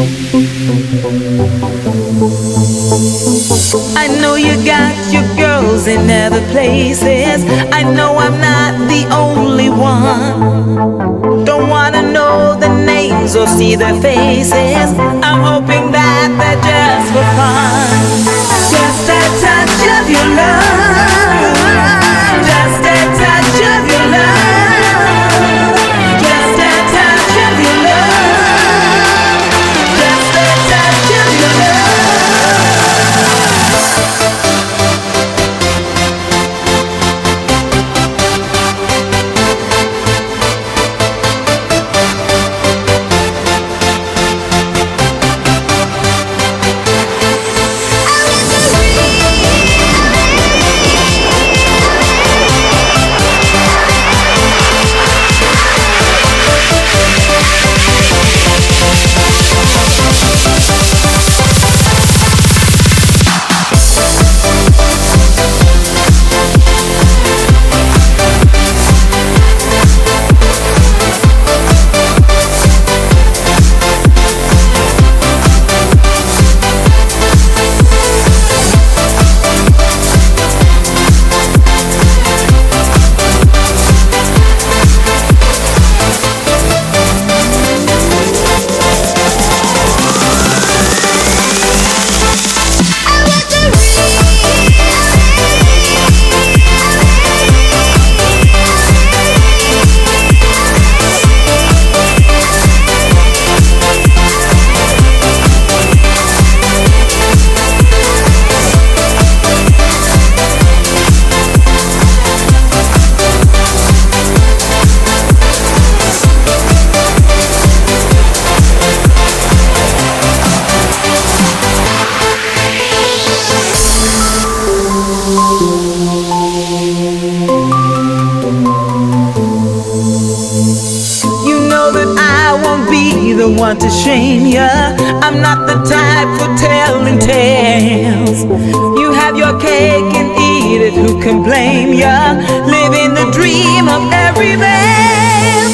I know you got your girls in other places. I know I'm not the only one. Don't wanna know the names or see their faces. I'm hoping that they're just for fun. Just a touch of your love. Just a touch of your love. Just a touch of your love. Just a touch of your love. The one to shame ya. I'm not the type for telling tales. You have your cake and eat it, who can blame ya? Living the dream of every man.